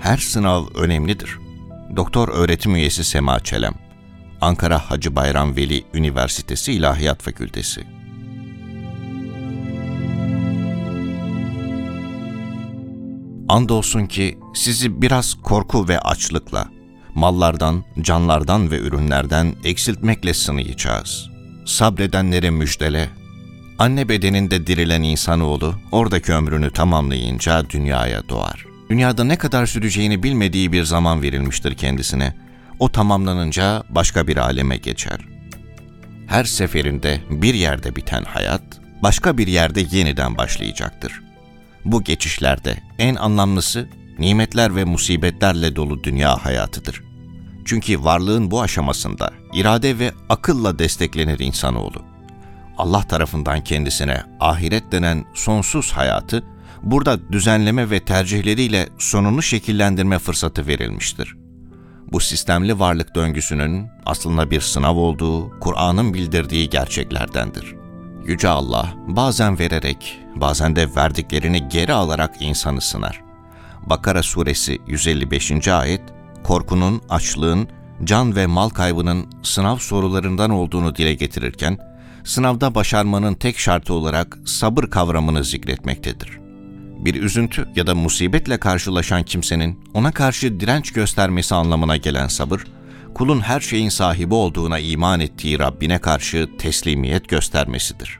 Her sınav önemlidir. Doktor öğretim üyesi Sema Çelem, Ankara Hacı Bayram Veli Üniversitesi İlahiyat Fakültesi. Andolsun ki sizi biraz korku ve açlıkla, mallardan, canlardan ve ürünlerden eksiltmekle sınayacağız. Sabredenlere müjdele. Anne bedeninde dirilen insanoğlu, oradaki ömrünü tamamlayınca dünyaya doğar. Dünyada ne kadar süreceğini bilmediği bir zaman verilmiştir kendisine. O tamamlanınca başka bir aleme geçer. Her seferinde bir yerde biten hayat, başka bir yerde yeniden başlayacaktır. Bu geçişlerde en anlamlısı, nimetler ve musibetlerle dolu dünya hayatıdır. Çünkü varlığın bu aşamasında irade ve akılla desteklenir insanoğlu. Allah tarafından kendisine ahiret denen sonsuz hayatı, burada düzenleme ve tercihleriyle sonunu şekillendirme fırsatı verilmiştir. Bu sistemli varlık döngüsünün aslında bir sınav olduğu, Kur'an'ın bildirdiği gerçeklerdendir. Yüce Allah bazen vererek, bazen de verdiklerini geri alarak insanı sınar. Bakara suresi 155. ayet, korkunun, açlığın, can ve mal kaybının sınav sorularından olduğunu dile getirirken, sınavda başarmanın tek şartı olarak sabır kavramını zikretmektedir. Bir üzüntü ya da musibetle karşılaşan kimsenin ona karşı direnç göstermesi anlamına gelen sabır, kulun her şeyin sahibi olduğuna iman ettiği Rabbine karşı teslimiyet göstermesidir.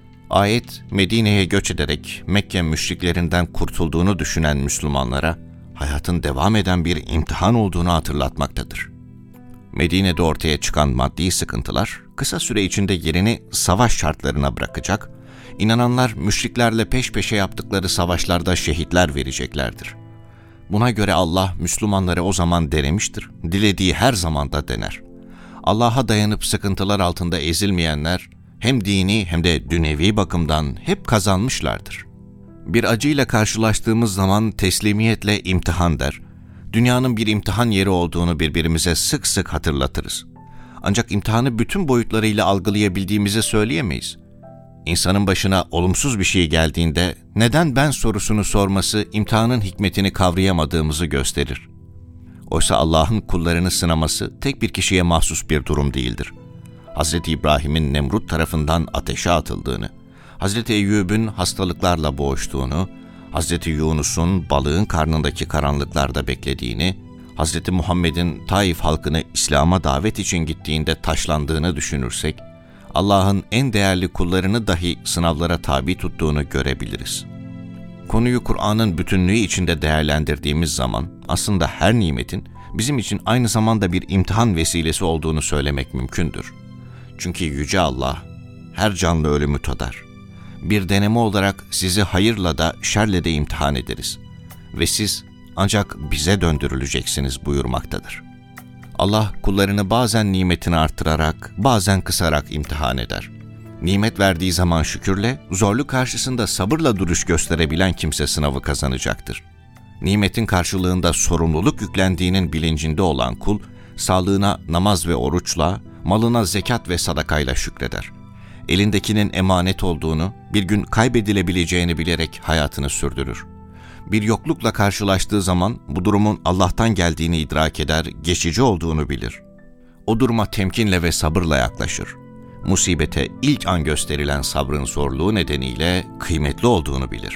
Ayet, Medine'ye göç ederek Mekke müşriklerinden kurtulduğunu düşünen Müslümanlara, hayatın devam eden bir imtihan olduğunu hatırlatmaktadır. Medine'de ortaya çıkan maddi sıkıntılar, kısa süre içinde yerini savaş şartlarına bırakacak, İnananlar müşriklerle peş peşe yaptıkları savaşlarda şehitler vereceklerdir. Buna göre Allah Müslümanları o zaman denemiştir, dilediği her zaman da dener. Allah'a dayanıp sıkıntılar altında ezilmeyenler, hem dini hem de dünyevi bakımdan hep kazanmışlardır. Bir acıyla karşılaştığımız zaman teslimiyetle imtihan der, dünyanın bir imtihan yeri olduğunu birbirimize sık sık hatırlatırız. Ancak imtihanı bütün boyutlarıyla algılayabildiğimizi söyleyemeyiz. İnsanın başına olumsuz bir şey geldiğinde neden ben sorusunu sorması imtihanın hikmetini kavrayamadığımızı gösterir. Oysa Allah'ın kullarını sınaması tek bir kişiye mahsus bir durum değildir. Hz. İbrahim'in Nemrut tarafından ateşe atıldığını, Hz. Eyyub'un hastalıklarla boğuştuğunu, Hz. Yunus'un balığın karnındaki karanlıklarda beklediğini, Hz. Muhammed'in Taif halkını İslam'a davet için gittiğinde taşlandığını düşünürsek, Allah'ın en değerli kullarını dahi sınavlara tabi tuttuğunu görebiliriz. Konuyu Kur'an'ın bütünlüğü içinde değerlendirdiğimiz zaman aslında her nimetin bizim için aynı zamanda bir imtihan vesilesi olduğunu söylemek mümkündür. Çünkü Yüce Allah her canlı ölümü tadar. Bir deneme olarak sizi hayırla da şerle de imtihan ederiz ve siz ancak bize döndürüleceksiniz buyurmaktadır. Allah kullarını bazen nimetini artırarak, bazen kısarak imtihan eder. Nimet verdiği zaman şükürle, zorluk karşısında sabırla duruş gösterebilen kimse sınavı kazanacaktır. Nimetin karşılığında sorumluluk yüklendiğinin bilincinde olan kul, sağlığına namaz ve oruçla, malına zekat ve sadakayla şükreder. Elindekinin emanet olduğunu, bir gün kaybedilebileceğini bilerek hayatını sürdürür. Bir yoklukla karşılaştığı zaman bu durumun Allah'tan geldiğini idrak eder, geçici olduğunu bilir. O duruma temkinle ve sabırla yaklaşır. Musibete ilk an gösterilen sabrın zorluğu nedeniyle kıymetli olduğunu bilir.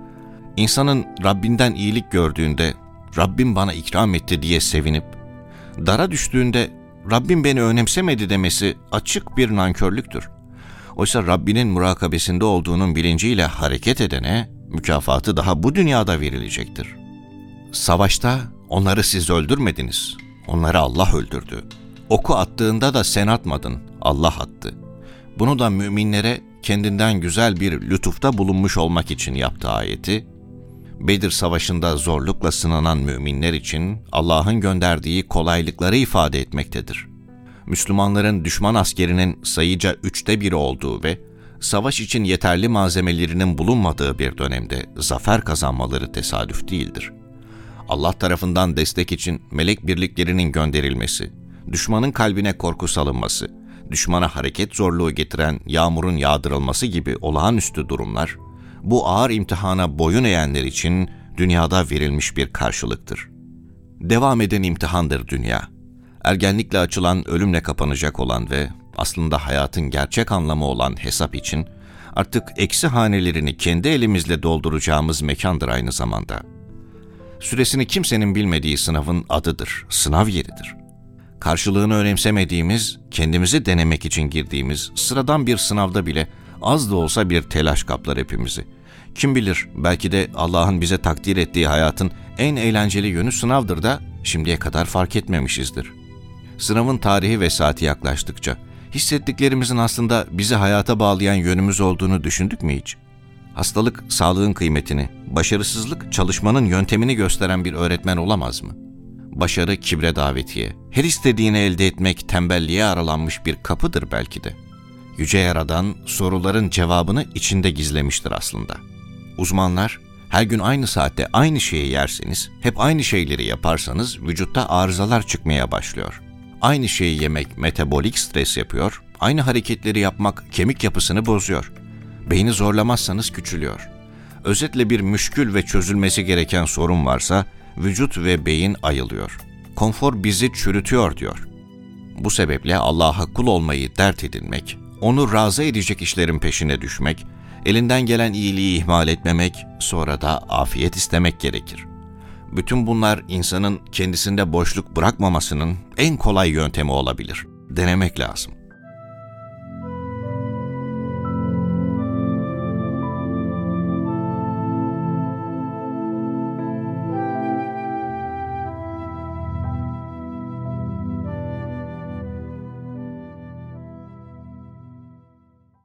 İnsanın Rabbinden iyilik gördüğünde, Rabbim bana ikram etti diye sevinip, dara düştüğünde Rabbim beni önemsemedi demesi açık bir nankörlüktür. Oysa Rabbinin murakabesinde olduğunun bilinciyle hareket edene, mükafatı daha bu dünyada verilecektir. Savaşta onları siz öldürmediniz, onları Allah öldürdü. Oku attığında da sen atmadın, Allah attı. Bunu da müminlere kendinden güzel bir lütufta bulunmuş olmak için yaptı ayeti, Bedir Savaşı'nda zorlukla sınanan müminler için Allah'ın gönderdiği kolaylıkları ifade etmektedir. Müslümanların düşman askerinin sayıca 1/3 olduğu ve savaş için yeterli malzemelerinin bulunmadığı bir dönemde zafer kazanmaları tesadüf değildir. Allah tarafından destek için melek birliklerinin gönderilmesi, düşmanın kalbine korku salınması, düşmana hareket zorluğu getiren yağmurun yağdırılması gibi olağanüstü durumlar, bu ağır imtihana boyun eğenler için dünyada verilmiş bir karşılıktır. Devam eden imtihandır dünya. Ergenlikle açılan, ölümle kapanacak olan ve aslında hayatın gerçek anlamı olan hesap için artık eksi hanelerini kendi elimizle dolduracağımız mekandır aynı zamanda. Süresini kimsenin bilmediği sınavın adıdır, sınav yeridir. Karşılığını önemsemediğimiz, kendimizi denemek için girdiğimiz sıradan bir sınavda bile az da olsa bir telaş kaplar hepimizi. Kim bilir, belki de Allah'ın bize takdir ettiği hayatın en eğlenceli yönü sınavdır da şimdiye kadar fark etmemişizdir. Sınavın tarihi ve saati yaklaştıkça hissettiklerimizin aslında bizi hayata bağlayan yönümüz olduğunu düşündük mü hiç? Hastalık, sağlığın kıymetini, başarısızlık, çalışmanın yöntemini gösteren bir öğretmen olamaz mı? Başarı, kibre davetiye, her istediğini elde etmek tembelliğe aralanmış bir kapıdır belki de. Yüce Yaradan soruların cevabını içinde gizlemiştir aslında. Uzmanlar, her gün aynı saatte aynı şeyi yerseniz, hep aynı şeyleri yaparsanız vücutta arızalar çıkmaya başlıyor. Aynı şeyi yemek metabolik stres yapıyor, aynı hareketleri yapmak kemik yapısını bozuyor. Beyni zorlamazsanız küçülüyor. Özetle bir müşkül ve çözülmesi gereken sorun varsa vücut ve beyin ayılıyor. Konfor bizi çürütüyor diyor. Bu sebeple Allah'a kul olmayı dert edinmek, onu razı edecek işlerin peşine düşmek, elinden gelen iyiliği ihmal etmemek, sonra da afiyet istemek gerekir. Bütün bunlar insanın kendisinde boşluk bırakmamasının en kolay yöntemi olabilir. Denemek lazım.